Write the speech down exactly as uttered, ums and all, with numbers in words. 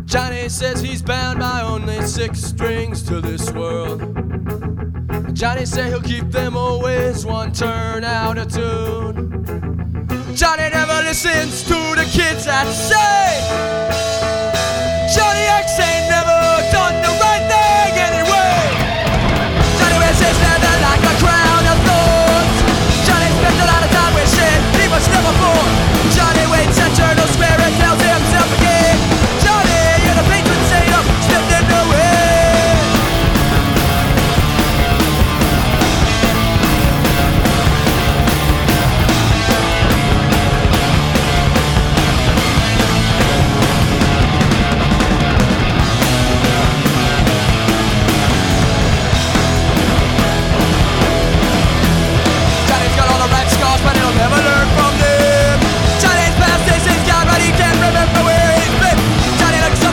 Johnny says he's bound by only six strings to this world. Johnny say he'll keep them always one turn out of tune. Johnny never listens to the kids that say